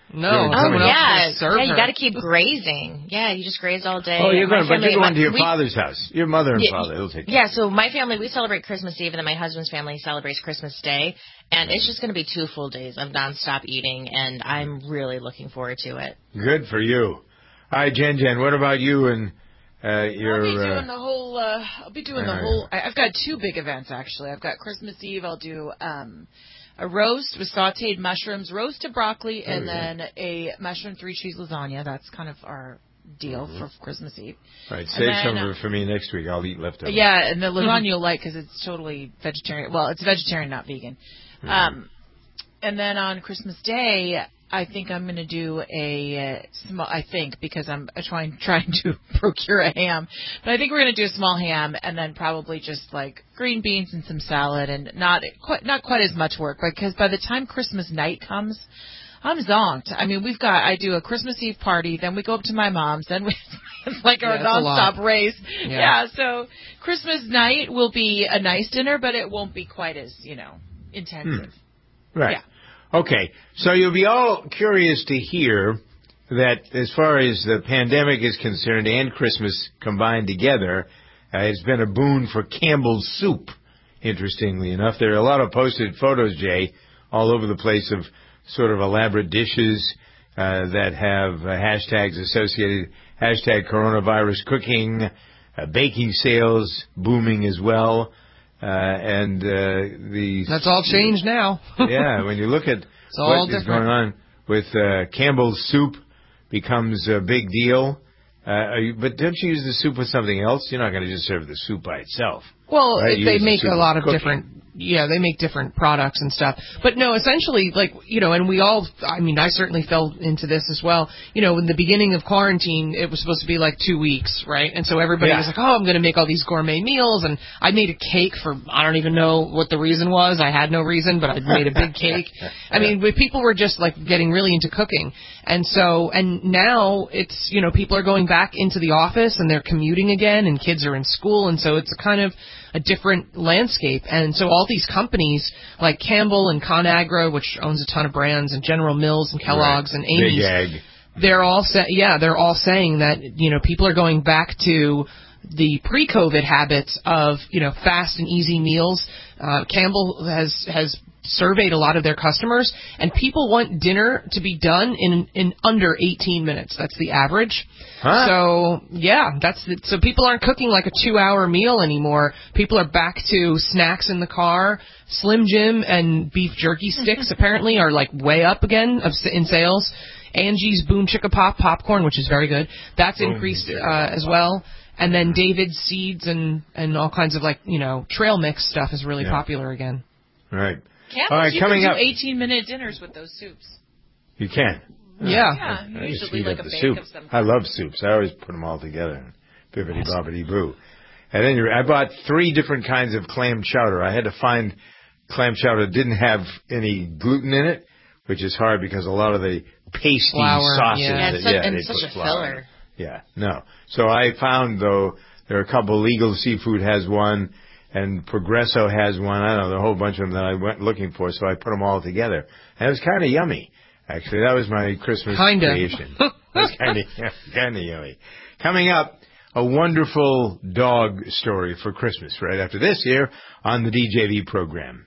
No. Oh, yeah. serve Yeah, you her. got to keep grazing. Yeah, you just graze all day. Oh, you're My going, but family- you're going to your we- father's house. Your mother and Yeah, father, they'll take. Yeah, so my family, we celebrate Christmas Eve, and then my husband's family celebrates Christmas Day. And it's just going to be two full days of nonstop eating, and I'm really looking forward to it. Good for you. All right, Jen Jen, what about you and uh, your... I'll be doing uh, the whole. Uh, I'll be doing the All right. whole. I, I've got two big events actually. I've got Christmas Eve. I'll do um, a roast with sautéed mushrooms, roasted broccoli, and Oh, yeah. then a mushroom three cheese lasagna. That's kind of our deal Mhm. for Christmas Eve. Right, And save then, some uh, of it for me next week. I'll eat leftovers. Yeah, and the lasagna you'll like because it's totally vegetarian. Well, it's vegetarian, not vegan. Mhm. Um, and then on Christmas Day, I think I'm going to do a uh, small. I think because I'm trying trying to procure a ham, but I think we're going to do a small ham and then probably just like green beans and some salad and not quite not quite as much work because by the time Christmas night comes, I'm zonked. I mean, we've got I do a Christmas Eve party, then we go up to my mom's, then we, it's like Yeah, our it's a lot. nonstop race. Yeah. Yeah, so Christmas night will be a nice dinner, but it won't be quite as you know intensive. Hmm. Right. Okay. So you'll be all curious to hear that as far as the pandemic is concerned and Christmas combined together, uh, it's been a boon for Campbell's Soup, interestingly enough. There are a lot of posted photos, Jay, all over the place of sort of elaborate dishes uh, that have uh, hashtags associated, hashtag coronavirus cooking, uh, baking sales booming as well. Uh, and uh, the That's all changed now. yeah, when you look at all what is different. going on with uh, Campbell's Soup becomes a big deal. Uh, are you, but don't you use the soup with something else? You're not going to just serve the soup by itself. Well, right? You they use the make soup a lot with of cooking. different, yeah, they make different products and stuff. But no, essentially, like, you know, and we all, I mean, I certainly fell into this as well. You know, in the beginning of quarantine, it was supposed to be like two weeks, right? And so everybody Yeah. was like, oh, I'm going to make all these gourmet meals. And I made a cake for, I don't even know what the reason was. I had no reason, but I made a big cake. I mean, we- people were just like getting really into cooking. And so, and now it's, you know, people are going back into the office and they're commuting again and kids are in school. And so it's kind of a different landscape. And so all these companies like Campbell and ConAgra, which owns a ton of brands, and General Mills and Kellogg's Right. and Amy's, Big Ag. they're all sa- yeah, they're all saying that, you know, people are going back to the pre-COVID habits of, you know, fast and easy meals. Uh, Campbell has has surveyed a lot of their customers, and people want dinner to be done in in under eighteen minutes. That's the average. Huh? So yeah, that's the, so people aren't cooking like a two-hour meal anymore. People are back to snacks in the car. Slim Jim and beef jerky sticks apparently are like way up again of, in sales. Angie's Boom Chicka Pop popcorn, which is very good, that's Boom increased Chicka uh, as well. And then David's seeds and and all kinds of like you know trail mix stuff is really Yeah. popular again. Right. Campbell's, All right, you coming can up. do eighteen minute dinners with those soups. You can. Yeah. Yeah, I just usually heat like up a the bake soup. of some I love soups. I always put them all together. Bibbidi bobbidi boo. At any rate, I bought three different kinds of clam chowder. I had to find clam chowder that didn't have any gluten in it, which is hard because a lot of the pasty Flour, sauces. yeah. Yeah, that- it's such, and they it's such put a flour in. filler. Yeah, no. So I found, though, there are a couple. Legal Seafood has one, and Progresso has one. I don't know, there are a whole bunch of them that I went looking for, so I put them all together. And it was kind of yummy, actually. That was my Christmas Kinda. creation. It was kind of kind of yummy. Coming up, a wonderful dog story for Christmas right after this here on the D J V program.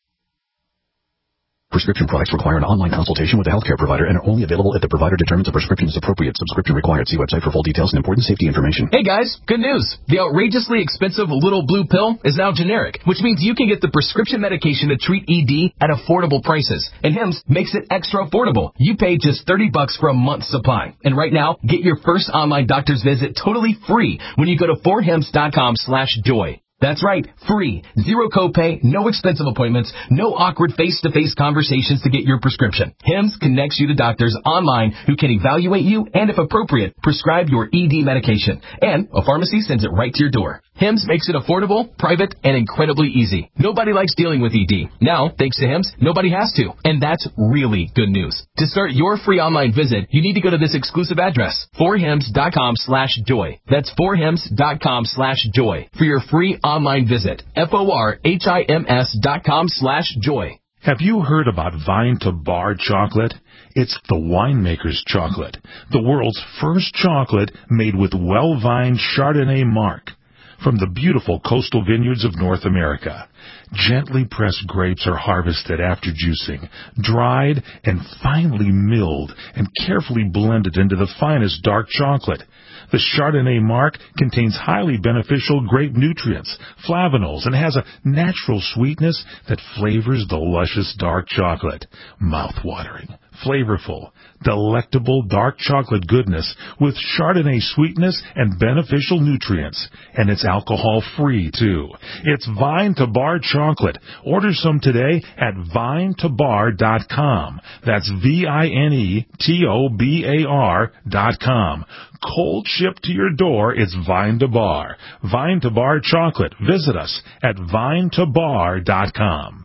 Prescription products require an online consultation with a healthcare provider and are only available if the provider determines a prescription is appropriate. Subscription required. See website for full details and important safety information. Hey guys, good news. The outrageously expensive little blue pill is now generic, which means you can get the prescription medication to treat E D at affordable prices. And Hims makes it extra affordable. You pay just thirty bucks for a month's supply. And right now, get your first online doctor's visit totally free when you go to four hims dot com slash joy. That's right, free, zero copay, no expensive appointments, no awkward face-to-face conversations to get your prescription. Hims connects you to doctors online who can evaluate you and, if appropriate, prescribe your E D medication. And a pharmacy sends it right to your door. Hims makes it affordable, private, and incredibly easy. Nobody likes dealing with E D. Now, thanks to Hims, nobody has to. And that's really good news. To start your free online visit, you need to go to this exclusive address, four hims dot com slash joy. That's four hims dot com slash joy for your free online visit. F O R H I M S dot com slash joy. Have you heard about Vine to Bar chocolate? It's the winemaker's chocolate, the world's first chocolate made with well-vined Chardonnay marc. From the beautiful coastal vineyards of North America, gently pressed grapes are harvested after juicing, dried and finely milled and carefully blended into the finest dark chocolate. The Chardonnay marc contains highly beneficial grape nutrients, flavanols, and has a natural sweetness that flavors the luscious dark chocolate. Mouth-watering, flavorful, delectable dark chocolate goodness with Chardonnay sweetness and beneficial nutrients. And it's alcohol-free, too. It's Vine to Bar chocolate. Order some today at vine to bar dot com. That's V I N E T O B A R dot com. Cold shipped to your door, it's Vine to Bar. Vine to Bar chocolate. Visit us at vine to bar dot com.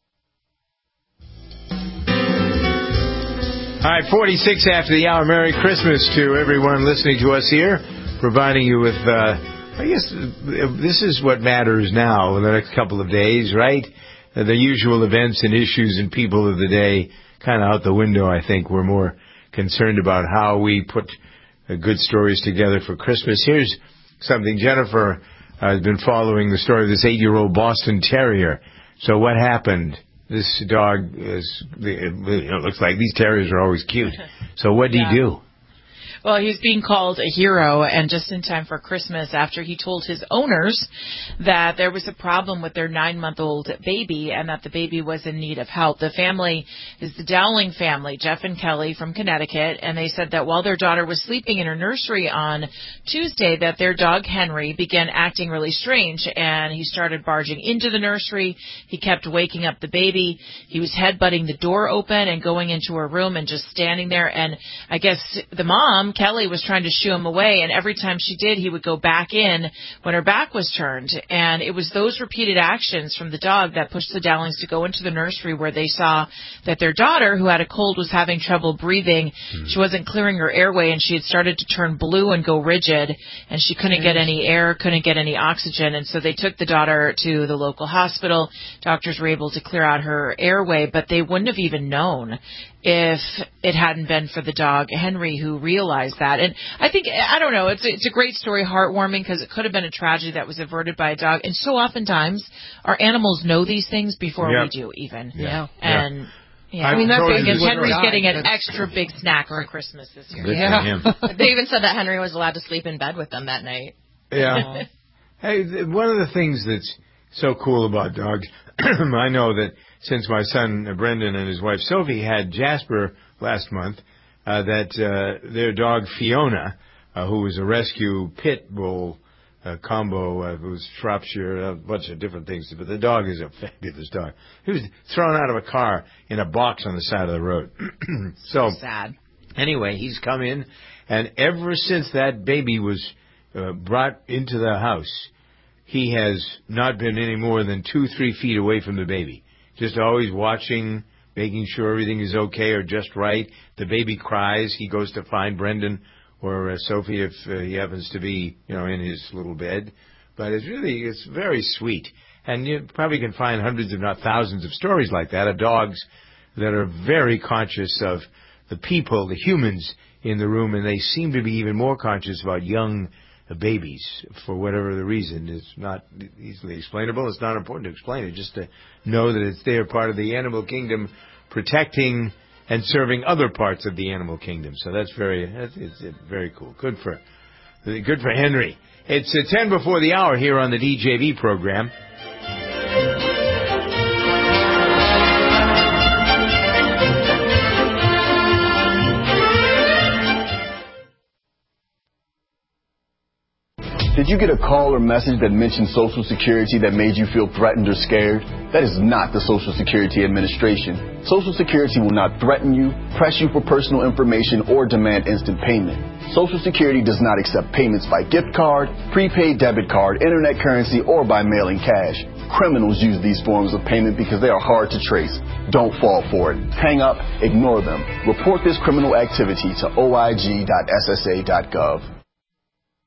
All right, forty-six after the hour. Merry Christmas to everyone listening to us here, providing you with, uh, I guess, this is what matters now in the next couple of days, right? Uh, the usual events and issues and people of the day kind of out the window, I think. We're more concerned about how we put uh, good stories together for Christmas. Here's something. Jennifer uh, has been following the story of this eight-year-old Boston Terrier. So what happened? This dog is, it looks like these terriers are always cute. So what did yeah. he do? Well, he's being called a hero, and just in time for Christmas after he told his owners that there was a problem with their nine-month-old baby and that the baby was in need of help. The family is the Dowling family, Jeff and Kelly from Connecticut, and they said that while their daughter was sleeping in her nursery on Tuesday, that their dog Henry began acting really strange, and he started barging into the nursery. He kept waking up the baby. He was headbutting the door open and going into her room and just standing there, and I guess the mom, Kelly, was trying to shoo him away, and every time she did, he would go back in when her back was turned. And it was those repeated actions from the dog that pushed the Dowlings to go into the nursery, where they saw that their daughter, who had a cold, was having trouble breathing. Mm-hmm. She wasn't clearing her airway, and she had started to turn blue and go rigid, and she couldn't mm-hmm. get any air, couldn't get any oxygen. And so they took the daughter to the local hospital. Doctors were able to clear out her airway, but they wouldn't have even known if it hadn't been for the dog, Henry, who realized that. And I think, I don't know, it's a, it's a great story, heartwarming, because it could have been a tragedy that was averted by a dog. And so oftentimes, our animals know these things before yep. we do, even. Yeah. And, yeah. I mean, that's totally because Henry's getting an extra big snack for Christmas this year. Good yeah. They even said that Henry was allowed to sleep in bed with them that night. Yeah. Hey, one of the things that's so cool about dogs, I know that since my son uh, Brendan and his wife Sophie had Jasper last month, uh, that uh, their dog Fiona, uh, who was a rescue pit bull uh, combo, uh, who was Shropshire, a bunch of different things, but the dog is a fabulous dog. He was thrown out of a car in a box on the side of the road. so sad. Anyway, he's come in, and ever since that baby was uh, brought into the house, he has not been any more than two, three feet away from the baby. Just always watching, making sure everything is okay or just right. The baby cries. He goes to find Brendan or uh, Sophie if uh, he happens to be, you know, in his little bed. But it's really, it's very sweet. And you probably can find hundreds, if not thousands, of stories like that of dogs that are very conscious of the people, the humans in the room, and they seem to be even more conscious about young babies for whatever the reason. It's not easily explainable. It's not important to explain it, just to know that it's there, part of the animal kingdom, protecting and serving other parts of the animal kingdom. So that's very, that's, it's, it's very cool. Good for, good for Henry. It's uh, ten before the hour here on the D J V program. Did you get a call or message that mentioned Social Security that made you feel threatened or scared? That is not the Social Security Administration. Social Security will not threaten you, press you for personal information, or demand instant payment. Social Security does not accept payments by gift card, prepaid debit card, internet currency, or by mailing cash. Criminals use these forms of payment because they are hard to trace. Don't fall for it. Hang up, ignore them. Report this criminal activity to O I G dot S S A dot gov.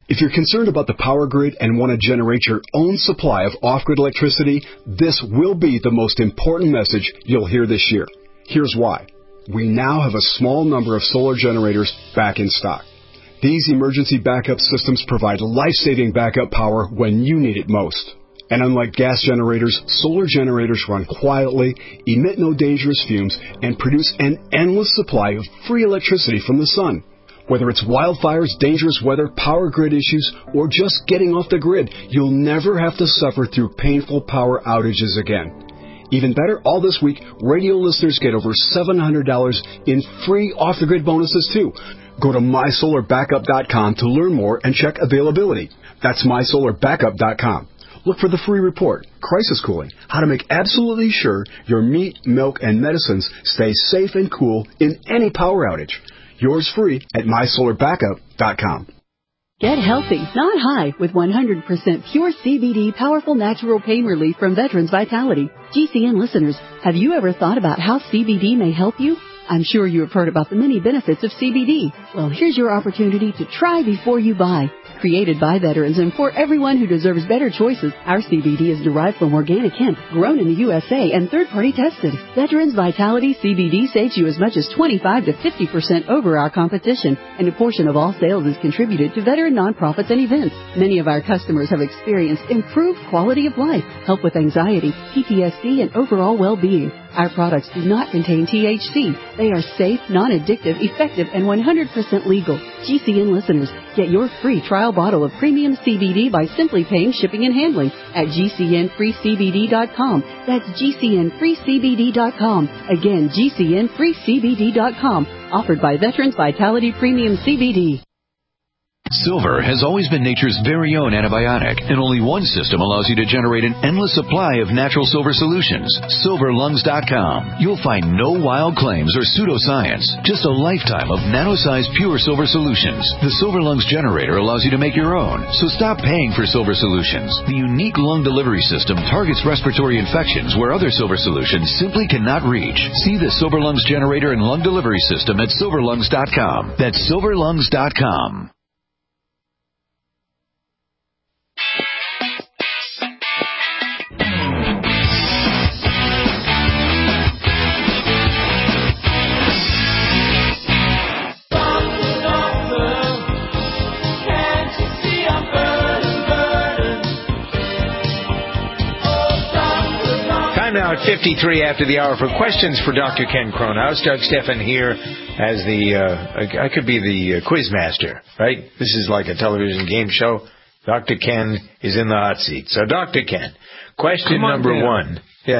If you're concerned about the power grid and want to generate your own supply of off-grid electricity, this will be the most important message you'll hear this year. Here's why. We now have a small number of solar generators back in stock. These emergency backup systems provide life-saving backup power when you need it most. And unlike gas generators, solar generators run quietly, emit no dangerous fumes, and produce an endless supply of free electricity from the sun. Whether it's wildfires, dangerous weather, power grid issues, or just getting off the grid, you'll never have to suffer through painful power outages again. Even better, all this week, radio listeners get over seven hundred dollars in free off-the-grid bonuses, too. Go to my solar backup dot com to learn more and check availability. That's my solar backup dot com. Look for the free report, Crisis Cooling, how to make absolutely sure your meat, milk, and medicines stay safe and cool in any power outage. Yours free at my solar backup dot com. Get healthy, not high, with one hundred percent pure C B D powerful natural pain relief from Veterans Vitality. G C N listeners, have you ever thought about how C B D may help you? I'm sure you have heard about the many benefits of C B D. Well, here's your opportunity to try before you buy. Created by veterans and for everyone who deserves better choices, our C B D is derived from organic hemp, grown in the U S A and third-party tested. Veterans Vitality C B D saves you as much as twenty-five to fifty percent over our competition, and a portion of all sales is contributed to veteran nonprofits and events. Many of our customers have experienced improved quality of life, help with anxiety, P T S D, and overall well-being. Our products do not contain T H C. They are safe, non-addictive, effective, and one hundred percent legal. G C N listeners, get your free trial bottle of premium C B D by simply paying shipping and handling at G C N free C B D dot com. That's G C N free C B D dot com. Again, G C N free C B D dot com. Offered by Veterans Vitality Premium C B D. Silver has always been nature's very own antibiotic, and only one system allows you to generate an endless supply of natural silver solutions. silver lungs dot com. You'll find no wild claims or pseudoscience, just a lifetime of nano-sized pure silver solutions. The Silver Lungs generator allows you to make your own, so stop paying for silver solutions. The unique lung delivery system targets respiratory infections where other silver solutions simply cannot reach. See the Silver Lungs generator and lung delivery system at silver lungs dot com. That's silver lungs dot com. Now at fifty-three after the hour for questions for Doctor Ken Kronhaus. Doug Stephan here as the, uh, I could be the uh, quiz master, right? This is like a television game show. Doctor Ken is in the hot seat. So Doctor Ken, question on, number man. one. Yeah,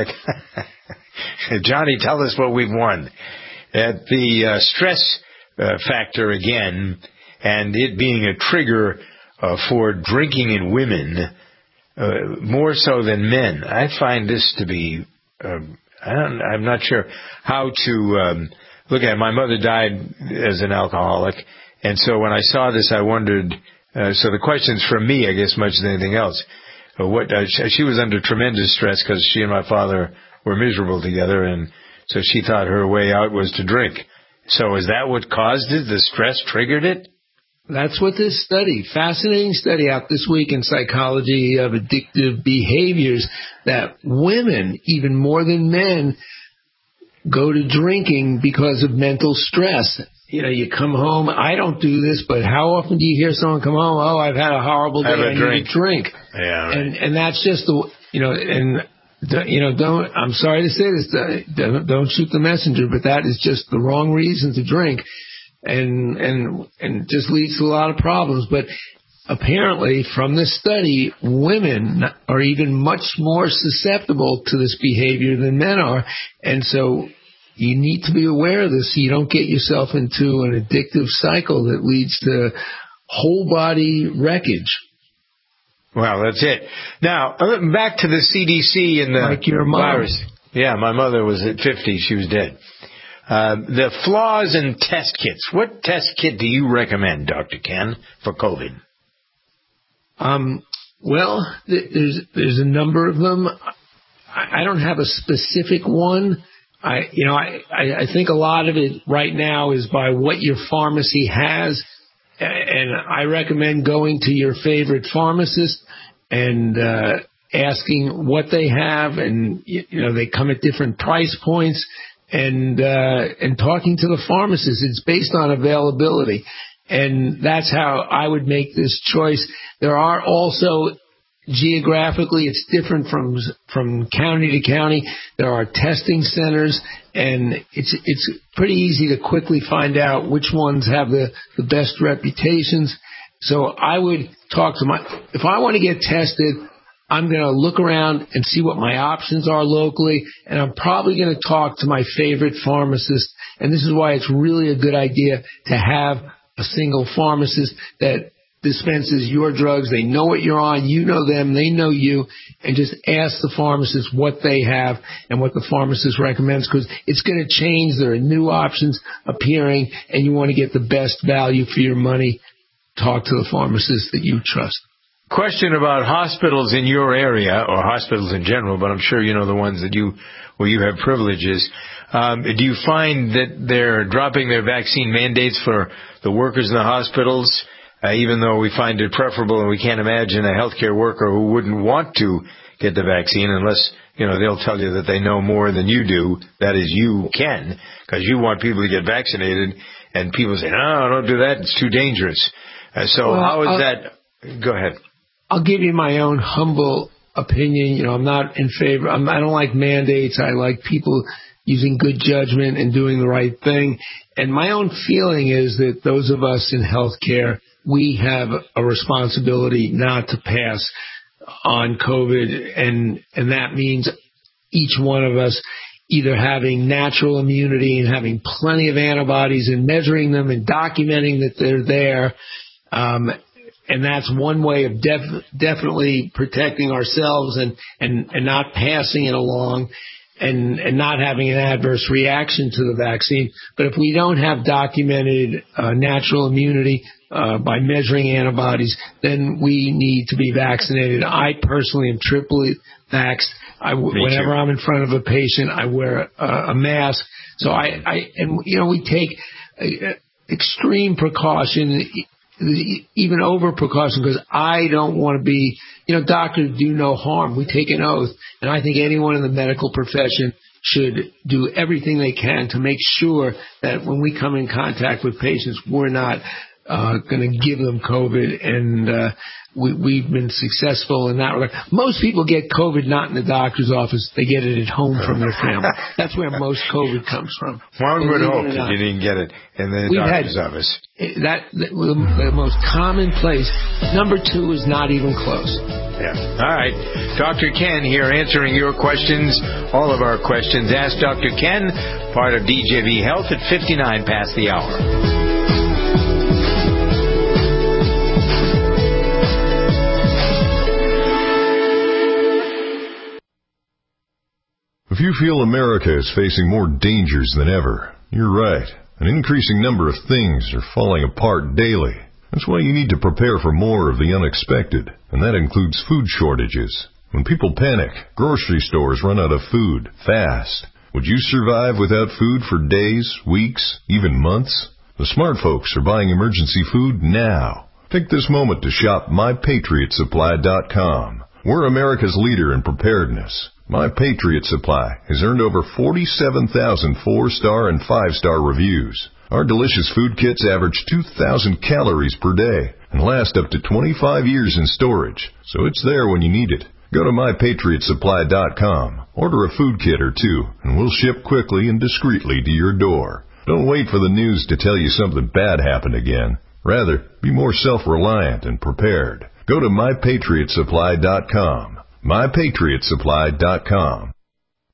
Johnny, tell us what we've won. At the uh, stress uh, factor again, and it being a trigger uh, for drinking in women, Uh, more so than men. I find this to be, um, I don't, I'm not sure how to um, look at it. My mother died as an alcoholic, and so when I saw this, I wondered, uh, so the question's from me, I guess, much as anything else. Uh, what uh, she, she was under tremendous stress because she and my father were miserable together, and so she thought her way out was to drink. So is that what caused it? The stress triggered it? That's what this study, fascinating study out this week in Psychology of Addictive Behaviors, that women, even more than men, go to drinking because of mental stress. You know, you come home, I don't do this, but how often do you hear someone come home, oh, I've had a horrible day, Have a I drink. need a drink. Yeah, right. And, and that's just the, you know, and, you know, don't, I'm sorry to say this, don't, don't shoot the messenger, but that is just the wrong reason to drink. And, and, and just leads to a lot of problems. But apparently from this study, women are even much more susceptible to this behavior than men are. And so you need to be aware of this so you don't get yourself into an addictive cycle that leads to whole body wreckage. Well, that's it. Now, back to the C D C and the like your mom. virus. Yeah, my mother was at fifty. She was dead. Uh, the flaws in test kits. What test kit do you recommend, Doctor Ken, for COVID? Um, well, th- there's there's a number of them. I, I don't have a specific one. I you know I, I, I think a lot of it right now is by what your pharmacy has, and and I recommend going to your favorite pharmacist and uh, asking what they have, and you know they come at different price points, and uh, and talking to the pharmacist. It's based on availability, and that's how I would make this choice. There are also geographically, it's different from from county to county. There are testing centers, and it's it's pretty easy to quickly find out which ones have the, the best reputations. So I would talk to my, if I want to get tested, I'm going to look around and see what my options are locally, and I'm probably going to talk to my favorite pharmacist. And this is why it's really a good idea to have a single pharmacist that dispenses your drugs. They know what you're on, you know them, they know you, and just ask the pharmacist what they have and what the pharmacist recommends, because it's going to change. There are new options appearing, and you want to get the best value for your money. Talk to the pharmacist that you trust. Question about hospitals in your area, or hospitals in general, but I'm sure you know the ones that you, where you have privileges. Um, do you find that they're dropping their vaccine mandates for the workers in the hospitals? Uh, even though we find it preferable, and we can't imagine a healthcare worker who wouldn't want to get the vaccine unless, you know, they'll tell you that they know more than you do. That is, you can, because you want people to get vaccinated, and people say, no, don't do that, it's too dangerous. Uh, so well, how is I'll, that? Go ahead. I'll give you my own humble opinion. You know, I'm not in favor. I'm, I don't like mandates. I like people using good judgment and doing the right thing. And my own feeling is that those of us in healthcare, we have a responsibility not to pass on COVID, and and that means each one of us either having natural immunity and having plenty of antibodies and measuring them and documenting that they're there. Um, and that's one way of def- definitely protecting ourselves and, and, and not passing it along and, and not having an adverse reaction to the vaccine. But if we don't have documented uh, natural immunity uh, by measuring antibodies, then we need to be vaccinated. I personally am triply vaxxed. I, whenever I'm in front of a patient, I wear a, a mask. So I, I, and you know, we take uh, extreme precaution, even over precaution, because I don't want to be, you know, doctors do no harm. We take an oath, and I think anyone in the medical profession should do everything they can to make sure that when we come in contact with patients, we're not uh, going to give them COVID, and uh, we, we've been successful in that regard. Most people get COVID not in the doctor's office. They get it at home from their family. That's where most COVID comes from. One would hope that you didn't get it in the We've doctor's had, office. That, that the most common place. Number two is not even close. Yeah. All right. Doctor Ken here answering your questions, all of our questions. Ask Doctor Ken, part of D J V Health at fifty-nine past the hour. If you feel America is facing more dangers than ever, you're right. An increasing number of things are falling apart daily. That's why you need to prepare for more of the unexpected, and that includes food shortages. When people panic, grocery stores run out of food fast. Would you survive without food for days, weeks, even months? The smart folks are buying emergency food now. Take this moment to shop my patriot supply dot com. We're America's leader in preparedness. My Patriot Supply has earned over forty-seven thousand four-star and five-star reviews. Our delicious food kits average two thousand calories per day and last up to twenty-five years in storage, so it's there when you need it. Go to my patriot supply dot com, order a food kit or two, and we'll ship quickly and discreetly to your door. Don't wait for the news to tell you something bad happened again. Rather, be more self-reliant and prepared. Go to my patriot supply dot com. my patriot supply dot com.